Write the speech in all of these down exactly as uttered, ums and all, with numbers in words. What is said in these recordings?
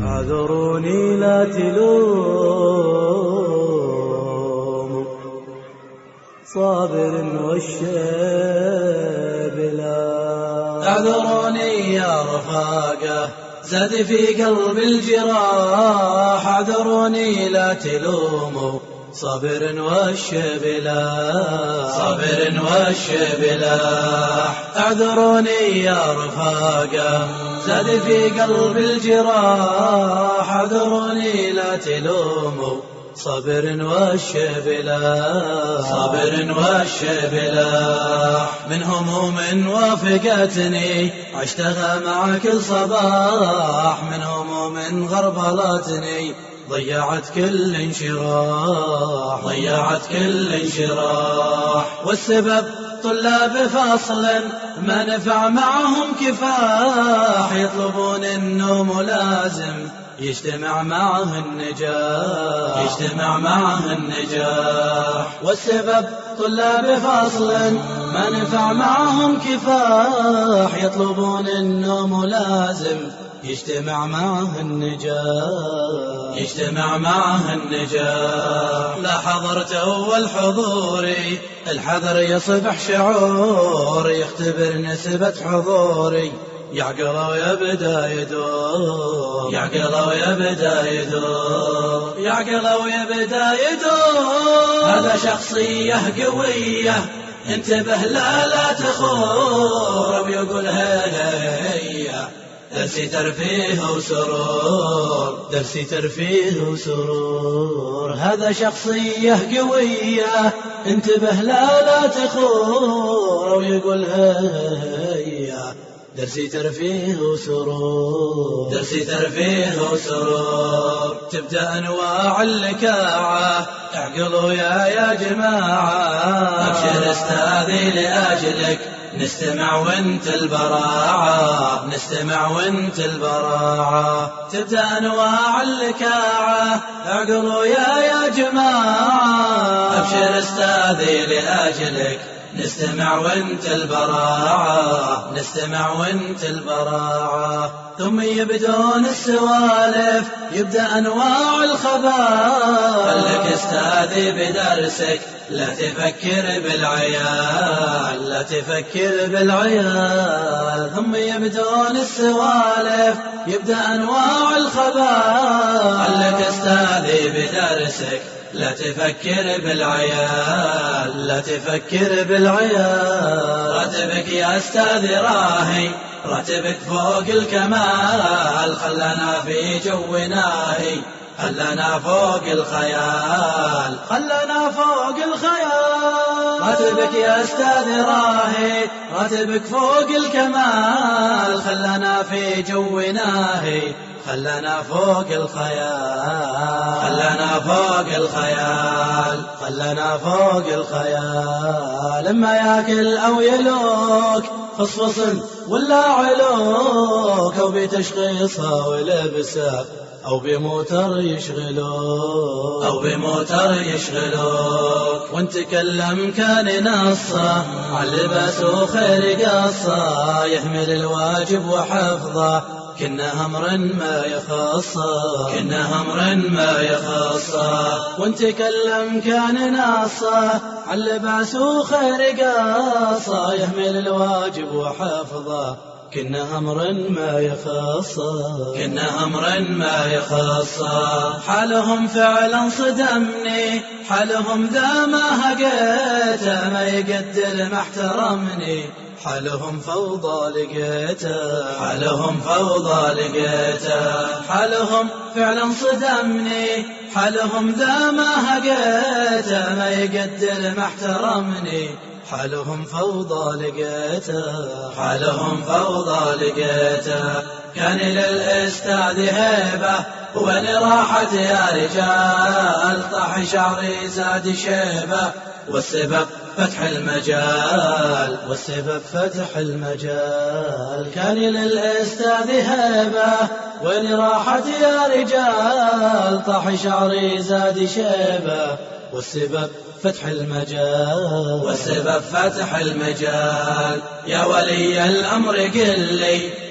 اعذروني لا تلوموا صابر والشيب لا. اعذروني يا رفاقه زاد في قلب الجراح، اعذروني لا تلوموا صابر والشبلاح، صابر والشبلاح. اعذروني يا رفاقه زاد في قلب الجراح، اعذروني لا تلوموا صابر والشبلاح، صابر والشبلاح. من هموم وافقتني عشتها مع كل صباح، من هموم غربلتني ضيعت كل انشراح، ضيعت كل انشراح. والسبب طلاب فصل ما نفع معهم كفاح، يطلبون النوم لازم يجتمع معه النجاح، يجتمع معه النجاح. والسبب طلاب فصل ما نفع معهم كفاح، يطلبون النوم لازم يجتمع معه النجاح، يجتمع معه النجاح. لا حضرت أول حضوري الحذر يصبح شعوري، يختبر نسبة حضوري يعقل ويبدا يدور، يعقل ويبدا يدور، يعقل ويبدا يدور. هذا شخصية قوية انتبه لا لا تخور، ويقول هيا درسي ترفيه وسرور، درسي ترفيه وسرور. هذا شخصية قوية انتبه لا لا تخور، ويقول هيا درسي ترفيه وسرور، درسي ترفيه وسرور. تبدأ أنواع اللكاعة اعقلوا يا يا جماعة، أبشر أستاذي لأجلك نستمع وانت البراعة، نستمع وانت البراعة. تبدأ أنواع اللكاعة اعقلوا يا يا جماعة، أبشر أستاذي لأجلك نستمع وانت البراعة، نستمع وانت البراعة. ثم يبدون السوالف يبدأ أنواع الخبائث، خلك استاذي بدرسك لا تفكر بالعيال، لا تفكر بالعيال. ثم يبدون السوالف يبدأ أنواع الخبائث، خلك استاذي بدرسك لا تفكر بالعيال، لا تفكر بالعيال. راتبك يا أستاذ راهي راتبك فوق الكمال، خلنا في جو ناهي خلنا فوق الخيال، خلنا فوق الخيال. راتبك يا أستاذ راهي راتبك فوق الكمال، خلنا في جو ناهي خلنا فوق الخيال، خلنا فوق الخيال، خلنا فوق الخيال. اما ياكل او يلوك فصفص ولا علوك، او بتشخيصها ولبسه أو بموتر يشغلوك، أو بموتر يشغلوك. ونتكلم كان نصه عاللباس وخير قصه، يحمل الواجب وحفظه كنا أمر ما يخصه، كنا أمر ما يخصه. ونتكلم كان نصه عاللباس وخير قصه، يحمل الواجب وحفظه كنا أمر ما يخصه، كنا أمر ما يخصه. حالهم فعلا صدمني حالهم ذا ما هقيته، ما يقدر ما احترمني حالهم فوضى لقيته، حالهم فوضى لقيته. حالهم فعلا صدمني حالهم ذا ما هقيته، ما يقدر ما احترمني حالهم فوضى لقيته، حالهم فوضى لقيته. كان للأستاذ هيبة وين راحت يا رجال، طاح شعري زاد شيبة والسبب فتح المجال، والسبب فتح المجال. كان للأستاذ هيبة وين راحت يا رجال، طاح شعري زاد شيبة والسبب فتح المجال، والسبب فتح المجال. يا ولي الأمر قل لي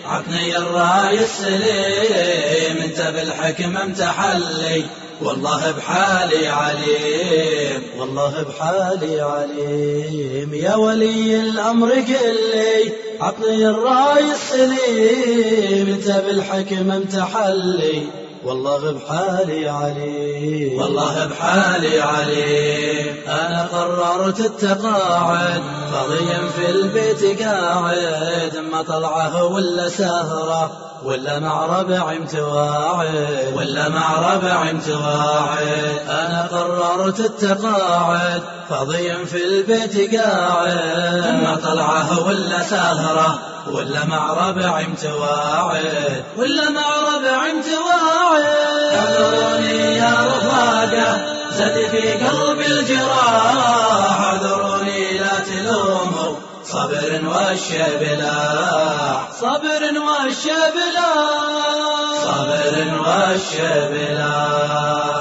عطني الراي السليم انت بالحكمة متحلي والله بحالي عليم والله بحالي عليم. يا ولي الأمر قل لي عطني الراي السليم انت بالحكمة متحلي والله بحالي عليم والله بحالي عليم. أنا قررت التقاعد فاضيا في البيت قاعد ما طلعه ولا سهرة ولا مع ربعي متواعد ولا مع ربعي متواعد. أنا قررت التقاعد فاضيا في البيت قاعد ما طلعه ولا سهرة ولا مع ربعي متواعد ولا مع ربعي متواعد. اعذروني يا رفاقة زاد في قلبي الجراح اعذروني لا تلوموا صبر والشبلاح صبر والشبلاح صبر والشبلاح.